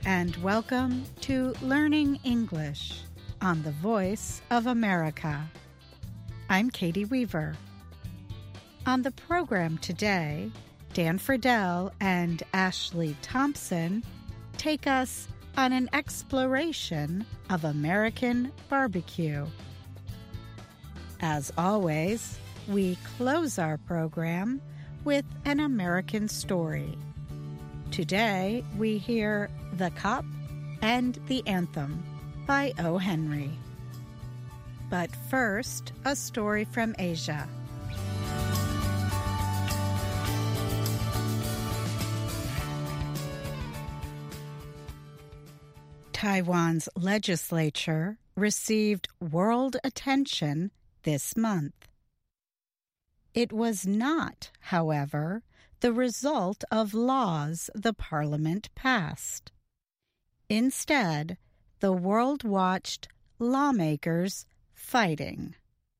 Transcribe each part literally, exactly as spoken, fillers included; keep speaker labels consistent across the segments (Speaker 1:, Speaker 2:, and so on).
Speaker 1: and welcome to Learning English on the Voice of America. I'm Katie Weaver. On the program today, Dan Friedel and Ashley Thompson take us on an exploration of American barbecue. As always, we close our program with an American story. Today, we hear The Cup and the Anthem by O. Henry. But first, a story from Asia. Taiwan's legislature received world attention this month. It was not, however, the result of laws the parliament passed. Instead, the world watched lawmakers fighting.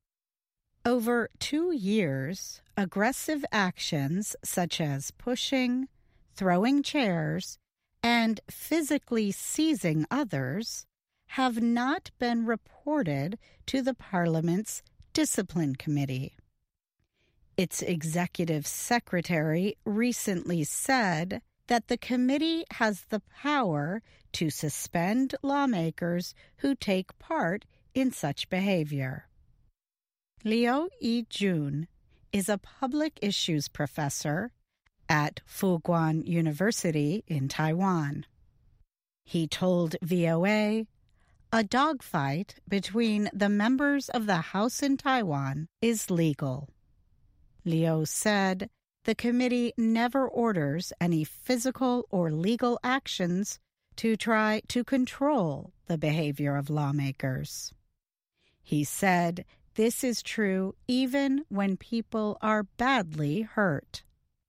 Speaker 1: Over two years, aggressive actions such as pushing, throwing chairs, and physically seizing others have not been reported to the Parliament's Discipline Committee. Its executive secretary recently said that the committee has the power to suspend lawmakers who take part in such behavior. Liu Yijun is a public issues professor at Fuguan University in Taiwan. He told V O A, "A dogfight between the members of the House in Taiwan is legal." Liu said the committee never orders any physical or legal actions to try to control the behavior of lawmakers. He said this is true even when people are badly hurt.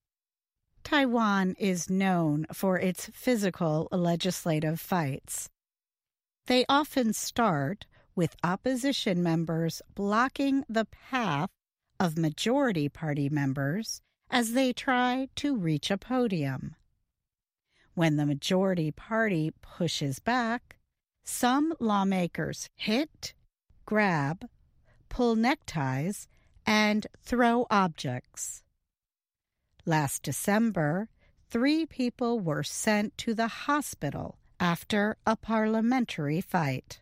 Speaker 1: Taiwan is known for its physical legislative fights. They often start with opposition members blocking the path of majority party members as they try to reach a podium. When the majority party pushes back, some lawmakers hit, grab, pull neckties, and throw objects. Last December, three people were sent to the hospital after a parliamentary fight.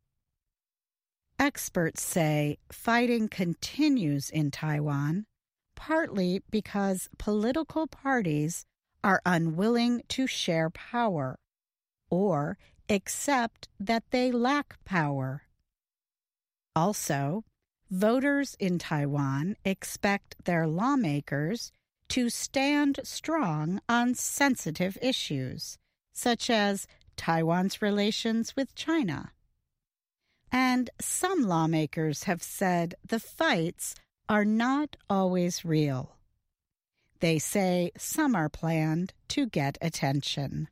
Speaker 1: Experts say fighting continues in Taiwan, partly because political parties are unwilling to share power or accept that they lack power. Also, voters in Taiwan expect their lawmakers to stand strong on sensitive issues, such as Taiwan's relations with China. And some lawmakers have said the fights are not always real. They say some are planned to get attention.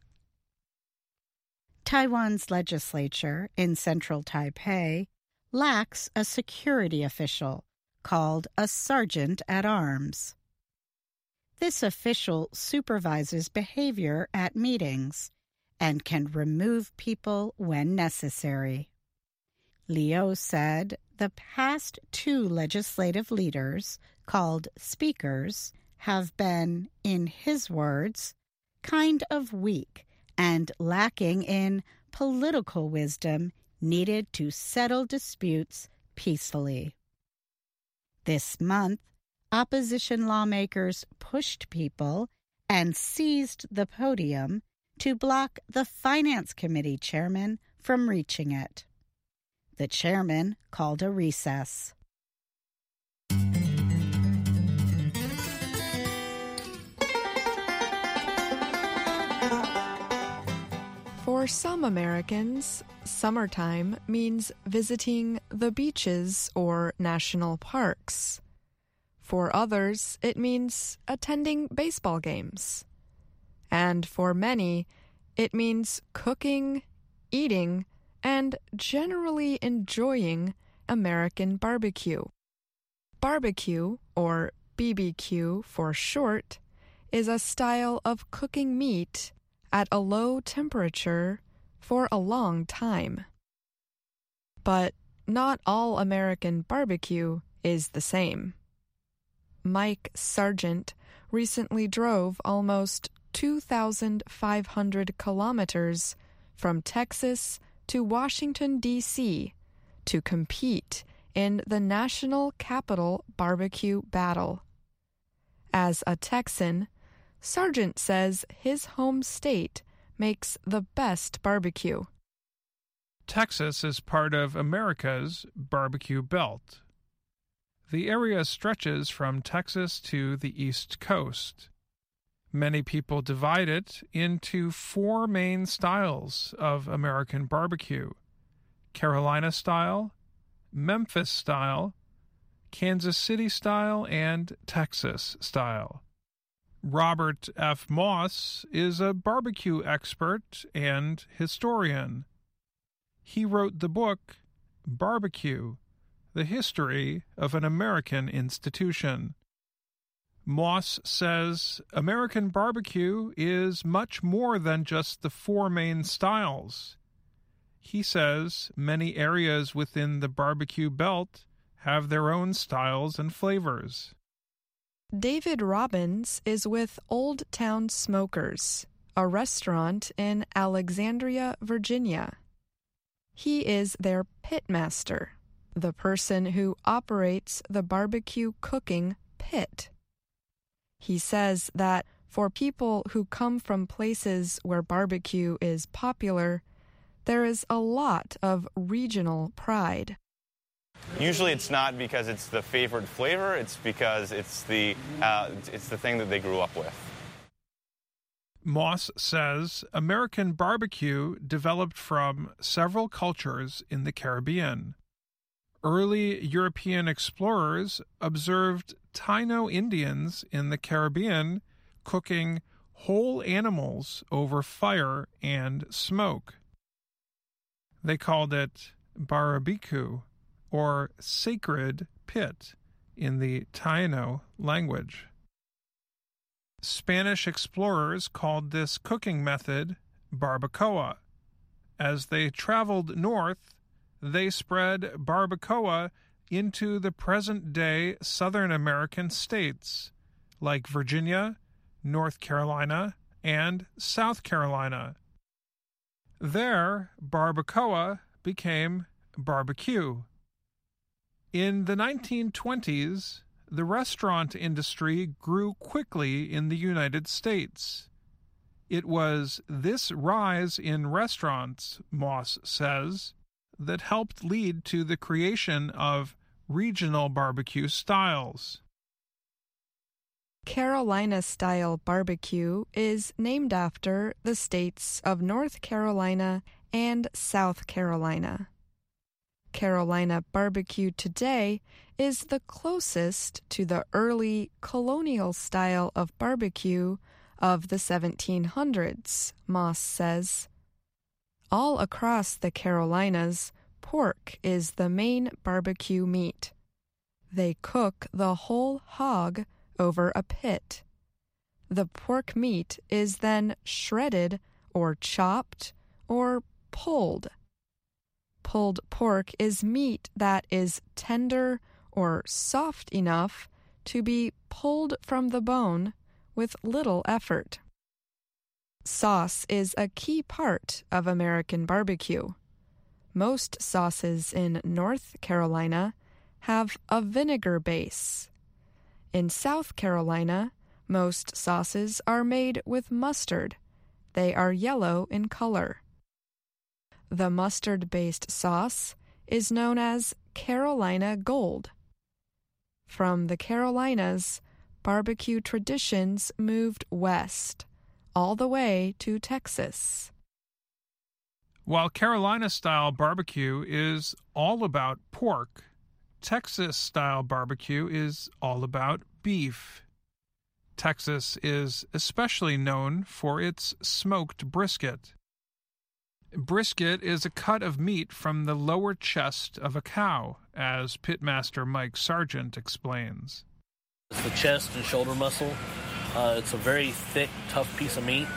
Speaker 1: Taiwan's legislature in central Taipei lacks a security official called a sergeant-at-arms. This official supervises behavior at meetings and can remove people when necessary. Liu said the past two legislative leaders, called speakers, have been, in his words, kind of weak and lacking in political wisdom needed to settle disputes peacefully. This month, opposition lawmakers pushed people and seized the podium to block the Finance Committee chairman from reaching it. The chairman called a recess.
Speaker 2: For some Americans, summertime means visiting the beaches or national parks. For others, it means attending baseball games. And for many, it means cooking, eating, and generally enjoying American barbecue. Barbecue, or B B Q for short, is a style of cooking meat at a low temperature for a long time. But not all American barbecue is the same. Mike Sargent recently drove almost two thousand five hundred kilometers from Texas to Washington, D C to compete in the National Capital Barbecue Battle. As a Texan, Sargent says his home state makes the best barbecue.
Speaker 3: Texas is part of America's barbecue belt. The area stretches from Texas to the East Coast. Many people divide it into four main styles of American barbecue: Carolina style, Memphis style, Kansas City style, and Texas style. Robert F. Moss is a barbecue expert and historian. He wrote the book Barbecue: The History of an American Institution. Moss says American barbecue is much more than just the four main styles. He says many areas within the barbecue belt have their own styles and flavors.
Speaker 2: David Robbins is with Old Town Smokers, a restaurant in Alexandria, Virginia. He is their pitmaster, the person who operates the barbecue cooking pit. He says that for people who come from places where barbecue is popular, there is a lot of regional pride.
Speaker 4: Usually it's not because it's the favorite flavor, it's because it's the uh, it's the thing that they grew up with.
Speaker 3: Moss says American barbecue developed from several cultures in the Caribbean. Early European explorers observed Taino Indians in the Caribbean cooking whole animals over fire and smoke. They called it barabiku, or sacred pit, in the Taino language. Spanish explorers called this cooking method barbacoa. As they traveled north, they spread barbacoa into the present-day Southern American states, like Virginia, North Carolina, and South Carolina. There, barbacoa became barbecue. In the nineteen twenties, the restaurant industry grew quickly in the United States. It was this rise in restaurants, Moss says, that helped lead to the creation of regional barbecue styles.
Speaker 2: Carolina-style barbecue is named after the states of North Carolina and South Carolina. Carolina barbecue today is the closest to the early colonial style of barbecue of the seventeen hundreds, Moss says. All across the Carolinas, pork is the main barbecue meat. They cook the whole hog over a pit. The pork meat is then shredded or chopped or pulled. Pulled pork is meat that is tender or soft enough to be pulled from the bone with little effort. Sauce is a key part of American barbecue. Most sauces in North Carolina have a vinegar base. In South Carolina, most sauces are made with mustard. They are yellow in color. The mustard-based sauce is known as Carolina Gold. From the Carolinas, barbecue traditions moved west, all the way to Texas.
Speaker 3: While Carolina-style barbecue is all about pork, Texas-style barbecue is all about beef. Texas is especially known for its smoked brisket. Brisket is a cut of meat from the lower chest of a cow, as pitmaster Mike Sargent explains.
Speaker 5: It's the chest and shoulder muscle. Uh, it's a very thick, tough piece of meat,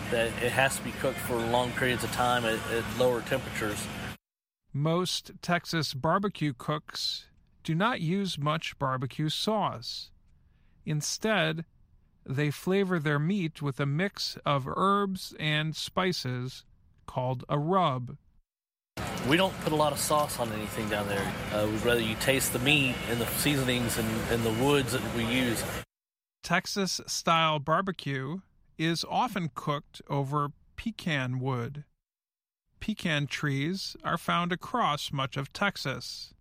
Speaker 5: that it has to be cooked for long periods of time at, at lower temperatures.
Speaker 3: Most Texas barbecue cooks do not use much barbecue sauce. Instead, they flavor their meat with a mix of herbs and spices called a rub.
Speaker 5: We don't put a lot of sauce on anything down there. Uh, we'd rather you taste the meat and the seasonings and, and the woods that we use.
Speaker 3: Texas-style barbecue is often cooked over pecan wood. Pecan trees are found across much of Texas.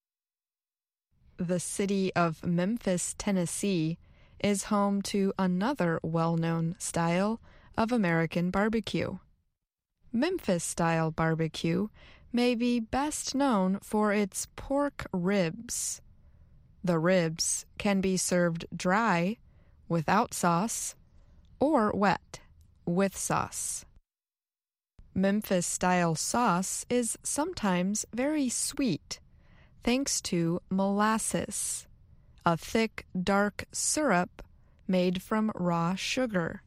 Speaker 2: The city of Memphis, Tennessee, is home to another well-known style of American barbecue. Memphis-style barbecue may be best known for its pork ribs. The ribs can be served dry, without sauce, or wet, with sauce. Memphis-style sauce is sometimes very sweet, thanks to molasses, a thick, dark syrup made from raw sugar.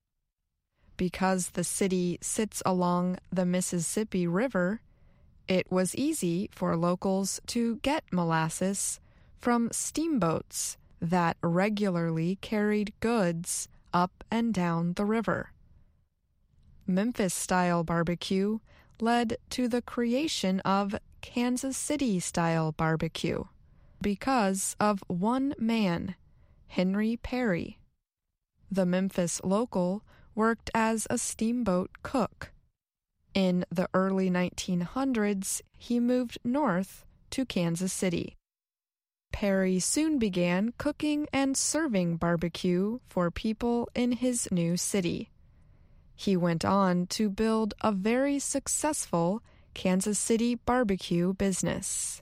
Speaker 2: Because the city sits along the Mississippi River, it was easy for locals to get molasses from steamboats that regularly carried goods up and down the river. Memphis-style barbecue led to the creation of Kansas City-style barbecue because of one man, Henry Perry. The Memphis local worked as a steamboat cook. In the early nineteen hundreds, he moved north to Kansas City. Perry soon began cooking and serving barbecue for people in his new city. He went on to build a very successful Kansas City barbecue business.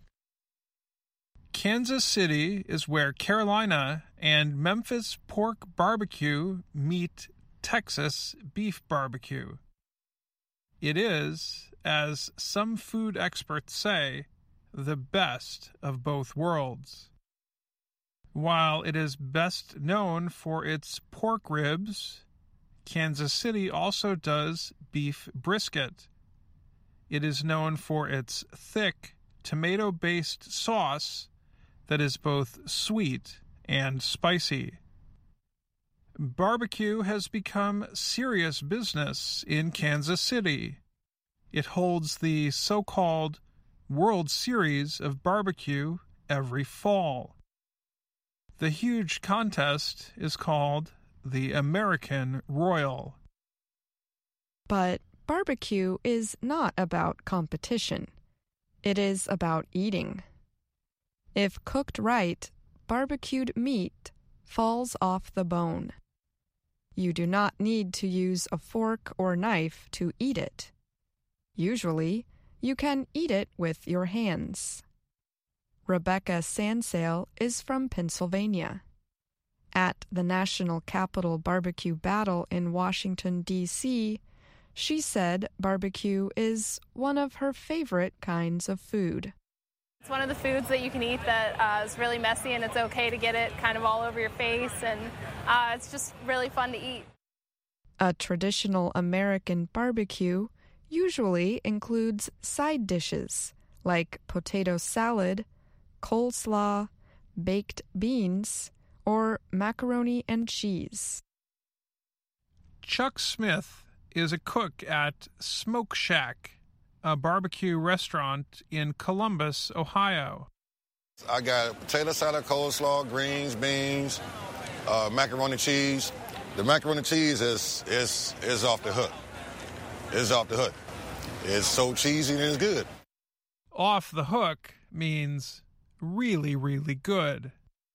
Speaker 3: Kansas City is where Carolina and Memphis pork barbecue meet Texas beef barbecue. It is, as some food experts say, the best of both worlds. While it is best known for its pork ribs, Kansas City also does beef brisket. It is known for its thick, tomato-based sauce that is both sweet and spicy. Barbecue has become serious business in Kansas City. It holds the so-called World Series of Barbecue every fall. The huge contest is called the American Royal.
Speaker 2: But barbecue is not about competition. It is about eating. If cooked right, barbecued meat falls off the bone. You do not need to use a fork or knife to eat it. Usually, you can eat it with your hands. Rebecca Sansale is from Pennsylvania. At the National Capital Barbecue Battle in Washington, D C, she said barbecue is one of her favorite kinds of food.
Speaker 6: It's one of the foods that you can eat that uh, is really messy, and it's okay to get it kind of all over your face, and uh, it's just really fun to eat.
Speaker 2: A traditional American barbecue usually includes side dishes like potato salad, coleslaw, baked beans, or macaroni and cheese.
Speaker 3: Chuck Smith is a cook at Smoke Shack, a barbecue restaurant in Columbus, Ohio.
Speaker 7: I got potato salad, coleslaw, greens, beans, uh, macaroni cheese. The macaroni cheese is, is, is off the hook. It's off the hook. It's so cheesy and it's good.
Speaker 3: Off the hook means really, really good.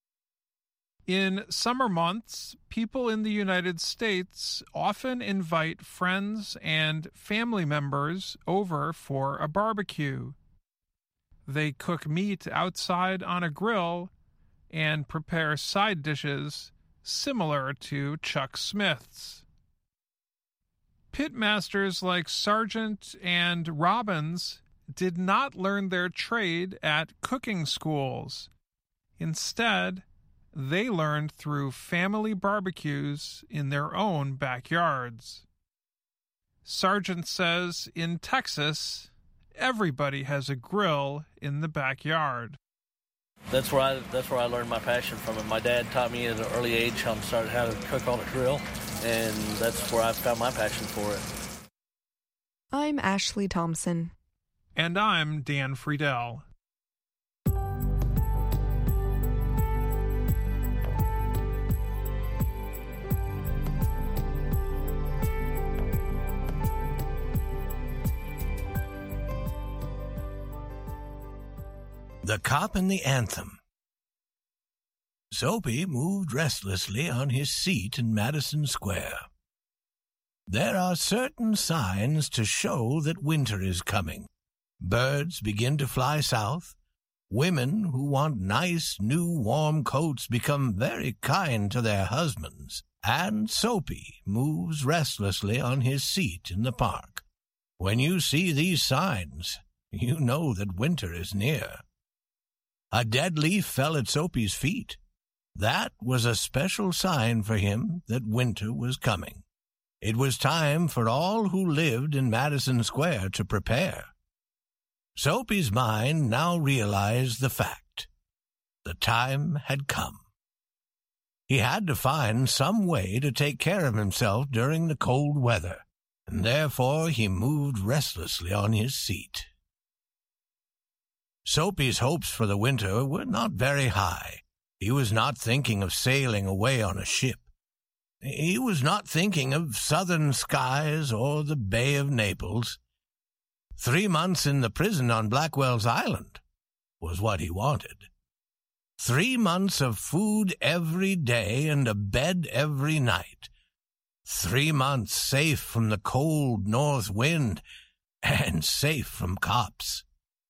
Speaker 3: In summer months, people in the United States often invite friends and family members over for a barbecue. They cook meat outside on a grill and prepare side dishes similar to Chuck Smith's. Pitmasters like Sargent and Robbins did not learn their trade at cooking schools. Instead, they learned through family barbecues in their own backyards. Sargent says in Texas, everybody has a grill in the backyard.
Speaker 5: That's where I that's where I learned my passion from it. My dad taught me at an early age how to start how to cook on a grill, and that's where I found my passion for it.
Speaker 2: I'm Ashley Thompson.
Speaker 3: And I'm Dan Friedel.
Speaker 8: The Cop and the Anthem. Soapy moved restlessly on his seat in Madison Square. There are certain signs to show that winter is coming. Birds begin to fly south. Women who want nice, new, warm coats become very kind to their husbands. And Soapy moves restlessly on his seat in the park. When you see these signs, you know that winter is near. A dead leaf fell at Soapy's feet. That was a special sign for him that winter was coming. It was time for all who lived in Madison Square to prepare. Soapy's mind now realized the fact. The time had come. He had to find some way to take care of himself during the cold weather, and therefore he moved restlessly on his seat. Soapy's hopes for the winter were not very high. He was not thinking of sailing away on a ship. He was not thinking of southern skies or the Bay of Naples. Three months in the prison on Blackwell's Island was what he wanted. Three months of food every day and a bed every night. Three months safe from the cold north wind and safe from cops.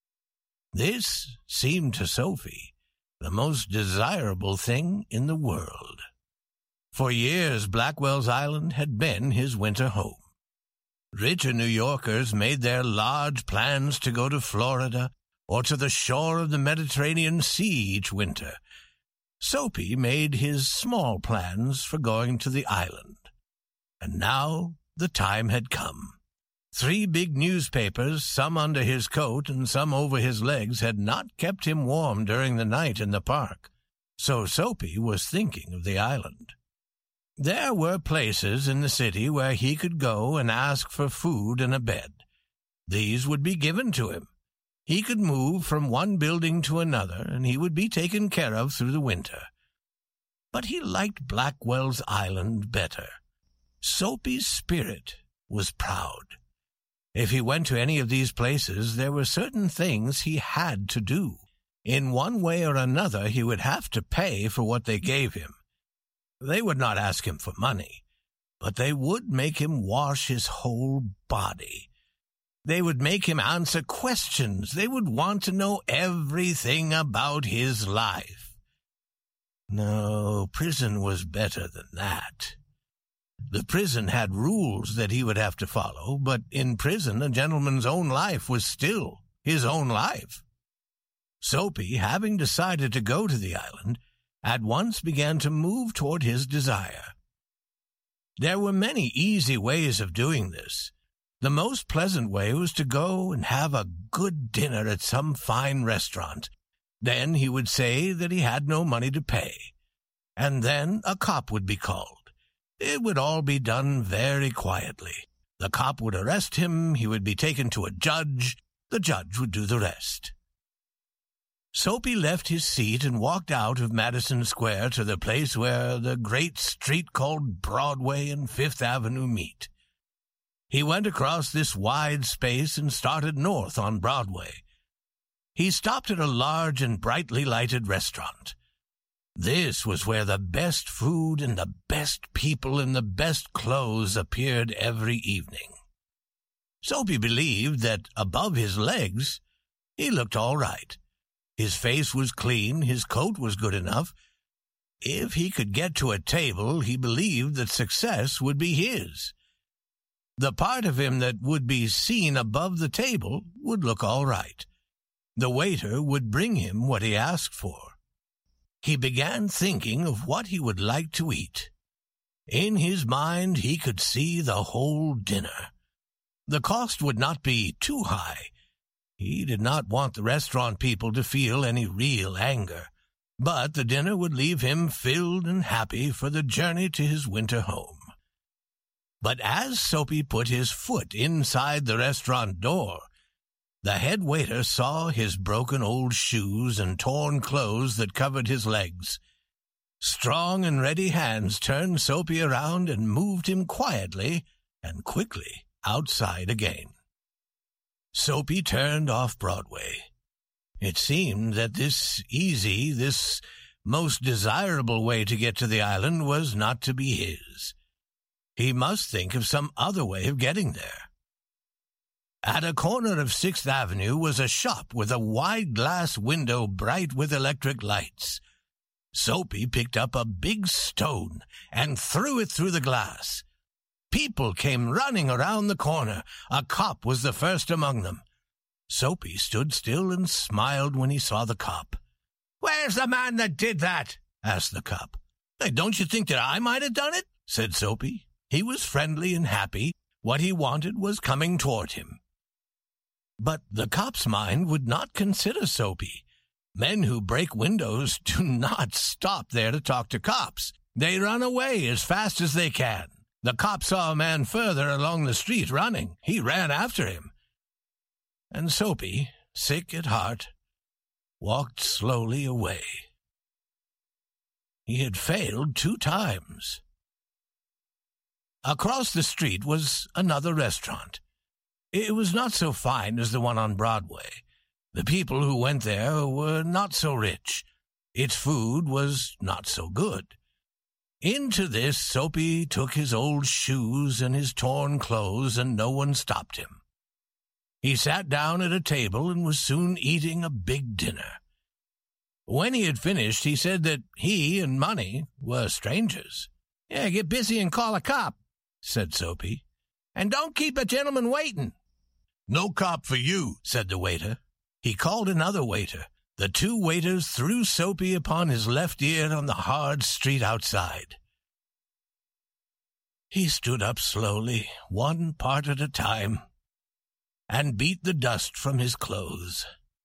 Speaker 8: This seemed to Soapy the most desirable thing in the world. For years, Blackwell's Island had been his winter home. Richer New Yorkers made their large plans to go to Florida or to the shore of the Mediterranean Sea each winter. Soapy made his small plans for going to the island. And now the time had come. Three big newspapers, some under his coat and some over his legs, had not kept him warm during the night in the park. So Soapy was thinking of the island. There were places in the city where he could go and ask for food and a bed. These would be given to him. He could move from one building to another, and he would be taken care of through the winter. But he liked Blackwell's Island better. Soapy's spirit was proud. If he went to any of these places, there were certain things he had to do. In one way or another, he would have to pay for what they gave him. They would not ask him for money, but they would make him wash his whole body. They would make him answer questions. They would want to know everything about his life. No, prison was better than that. The prison had rules that he would have to follow, but in prison a gentleman's own life was still his own life. Soapy, having decided to go to the island, at once began to move toward his desire. There were many easy ways of doing this. The most pleasant way was to go and have a good dinner at some fine restaurant. Then he would say that he had no money to pay. And then a cop would be called. It would all be done very quietly. The cop would arrest him, he would be taken to a judge, the judge would do the rest. Soapy left his seat and walked out of Madison Square to the place where the great street called Broadway and Fifth Avenue meet. He went across this wide space and started north on Broadway. He stopped at a large and brightly lighted restaurant. This was where the best food and the best people in the best clothes appeared every evening. Soapy believed that above his legs, he looked all right. His face was clean, his coat was good enough. If he could get to a table, he believed that success would be his. The part of him that would be seen above the table would look all right. The waiter would bring him what he asked for. He began thinking of what he would like to eat. In his mind, he could see the whole dinner. The cost would not be too high. He did not want the restaurant people to feel any real anger, but the dinner would leave him filled and happy for the journey to his winter home. But as Soapy put his foot inside the restaurant door, the head waiter saw his broken old shoes and torn clothes that covered his legs. Strong and ready hands turned Soapy around and moved him quietly and quickly outside again. Soapy turned off Broadway. It seemed that this easy, this most desirable way to get to the island was not to be his. He must think of some other way of getting there. At a corner of Sixth Avenue was a shop with a wide glass window bright with electric lights. Soapy picked up a big stone and threw it through the glass. People came running around the corner. A cop was the first among them. Soapy stood still and smiled when he saw the cop. "Where's the man that did that?" asked the cop. "Hey, don't you think that I might have done it?" said Soapy. He was friendly and happy. What he wanted was coming toward him. But the cop's mind would not consider Soapy. Men who break windows do not stop there to talk to cops. They run away as fast as they can. The cop saw a man further along the street running. He ran after him. And Soapy, sick at heart, walked slowly away. He had failed two times. Across the street was another restaurant. It was not so fine as the one on Broadway. The people who went there were not so rich. Its food was not so good. Into this Soapy took his old shoes and his torn clothes, and no one stopped him. He sat down at a table and was soon eating a big dinner. When he had finished, he said that he and money were strangers. "Yeah, get busy and call a cop," said Soapy. "And don't keep a gentleman waiting." "No cop for you," said the waiter. He called another waiter. The two waiters threw Soapy upon his left ear on the hard street outside. He stood up slowly, one part at a time, and beat the dust from his clothes.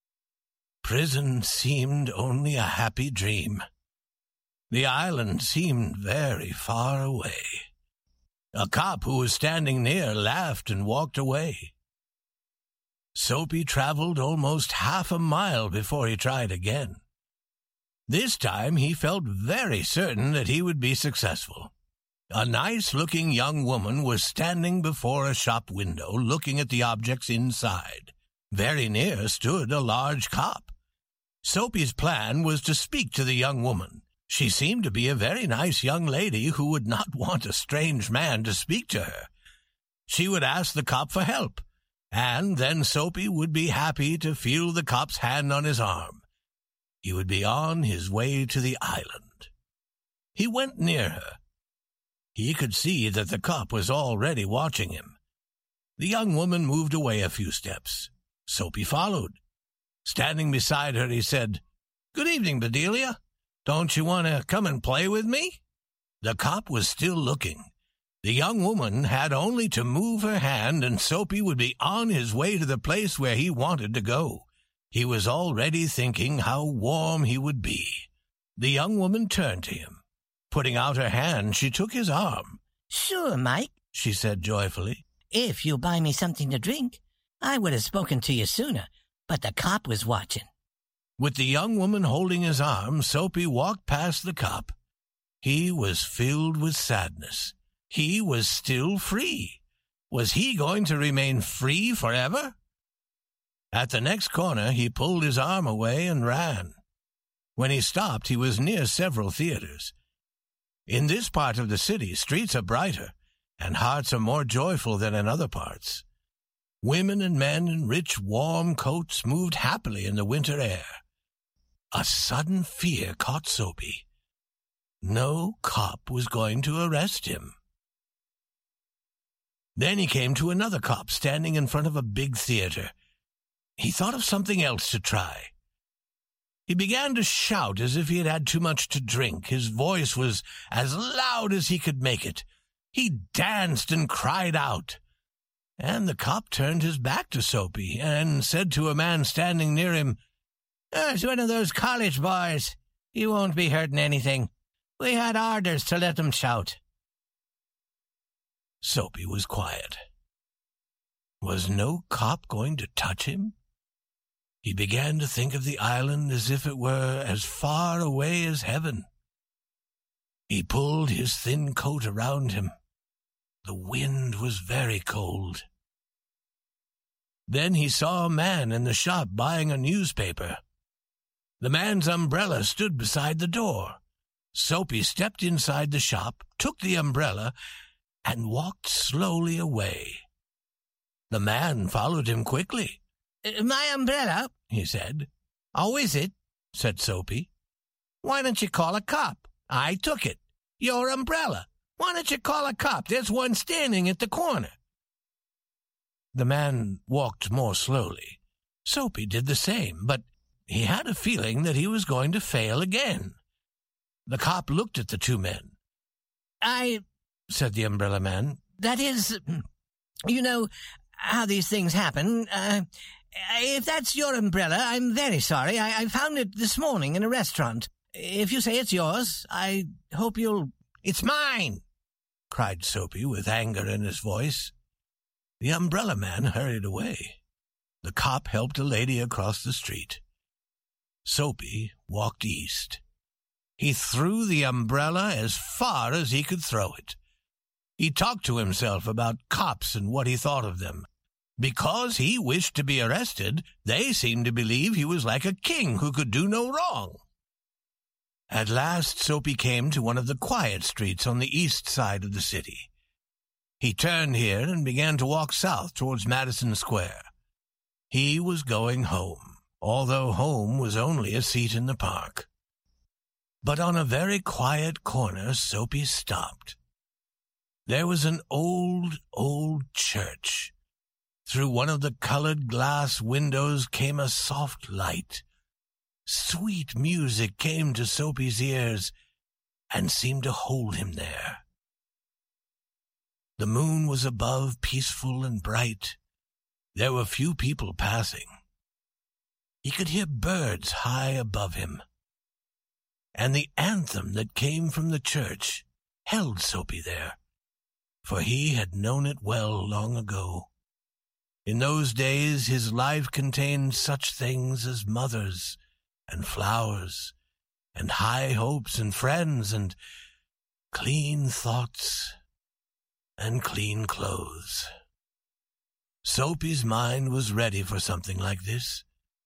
Speaker 8: Prison seemed only a happy dream. The island seemed very far away. A cop who was standing near laughed and walked away. Soapy traveled almost half a mile before he tried again. This time he felt very certain that he would be successful. A nice-looking young woman was standing before a shop window looking at the objects inside. Very near stood a large cop. Soapy's plan was to speak to the young woman. She seemed to be a very nice young lady who would not want a strange man to speak to her. She would ask the cop for help, and then Soapy would be happy to feel the cop's hand on his arm. He would be on his way to the island. He went near her. He could see that the cop was already watching him. The young woman moved away a few steps. Soapy followed. Standing beside her, he said, "Good evening, Bedelia. Don't you want to come and play with me?" The cop was still looking. The young woman had only to move her hand, and Soapy would be on his way to the place where he wanted to go. He was already thinking how warm he would be. The young woman turned to him. Putting out her hand, she took his arm.
Speaker 9: "Sure, Mike," she said joyfully. "If you'll buy me something to drink. I would have spoken to you sooner, but the cop was watching."
Speaker 8: With the young woman holding his arm, Soapy walked past the cop. He was filled with sadness. He was still free. Was he going to remain free forever? At the next corner, he pulled his arm away and ran. When he stopped, he was near several theaters. In this part of the city, streets are brighter, and hearts are more joyful than in other parts. Women and men in rich, warm coats moved happily in the winter air. A sudden fear caught Soapy. No cop was going to arrest him. Then he came to another cop standing in front of a big theater. He thought of something else to try. He began to shout as if he had had too much to drink. His voice was as loud as he could make it. He danced and cried out. And the cop turned his back to Soapy and said to a man standing near him, "Oh, it's one of those college boys. He won't be hurting anything. We had orders to let him shout." Soapy was quiet. Was no cop going to touch him? He began to think of the island as if it were as far away as heaven. He pulled his thin coat around him. The wind was very cold. Then he saw a man in the shop buying a newspaper. The man's umbrella stood beside the door. Soapy stepped inside the shop, took the umbrella, and walked slowly away. The man followed him quickly. "My umbrella," he said. "Oh, is it?" said Soapy. "Why don't you call a cop? I took it. Your umbrella. Why don't you call a cop? There's one standing at the corner." The man walked more slowly. Soapy did the same, but he had a feeling that he was going to fail again. The cop looked at the two men. "I," said the umbrella man, "that is, you know how these things happen. Uh, if that's your umbrella, I'm very sorry. I, I found it this morning in a restaurant. If you say it's yours, I hope you'll—" "It's mine!" cried Soapy with anger in his voice. The umbrella man hurried away. The cop helped a lady across the street. Soapy walked east. He threw the umbrella as far as he could throw it. He talked to himself about cops and what he thought of them. Because he wished to be arrested, they seemed to believe he was like a king who could do no wrong. At last, Soapy came to one of the quiet streets on the east side of the city. He turned here and began to walk south towards Madison Square. He was going home, although home was only a seat in the park. But on a very quiet corner, Soapy stopped. There was an old, old church. Through one of the colored glass windows came a soft light. Sweet music came to Soapy's ears and seemed to hold him there. The moon was above, peaceful and bright. There were few people passing. He could hear birds high above him. And the anthem that came from the church held Soapy there, for he had known it well long ago. In those days his life contained such things as mothers and flowers, and high hopes and friends, and clean thoughts, and clean clothes. Soapy's mind was ready for something like this.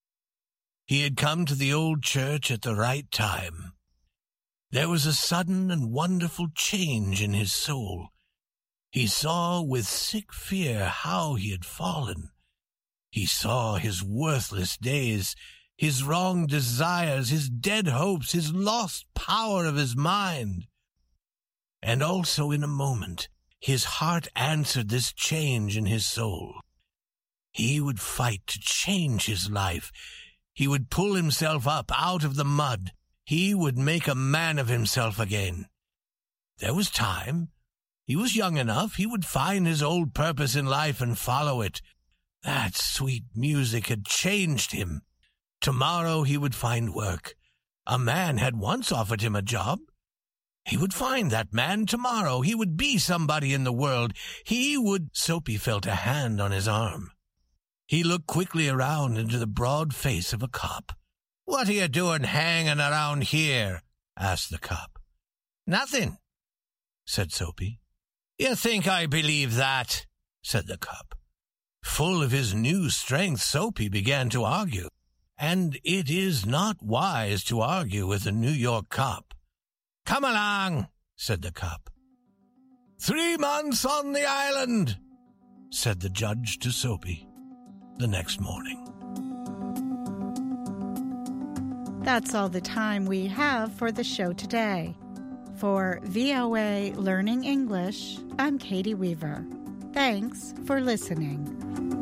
Speaker 8: He had come to the old church at the right time. There was a sudden and wonderful change in his soul. He saw with sick fear how he had fallen. He saw his worthless days, his wrong desires, his dead hopes, his lost power of his mind. And also in a moment, his heart answered this change in his soul. He would fight to change his life. He would pull himself up out of the mud. He would make a man of himself again. There was time. He was young enough. He would find his old purpose in life and follow it. That sweet music had changed him. Tomorrow he would find work. A man had once offered him a job. He would find that man tomorrow. He would be somebody in the world. He would... Soapy felt a hand on his arm. He looked quickly around into the broad face of a cop. "What are you doing hanging around here?" asked the cop. "Nothing," said Soapy. "You think I believe that?" said the cop. Full of his new strength, Soapy began to argue. And it is not wise to argue with a New York cop. "Come along," said the cop. "Three months on the island," said the judge to Soapy the next morning.
Speaker 1: That's all the time we have for the show today. For V O A Learning English, I'm Katie Weaver. Thanks for listening.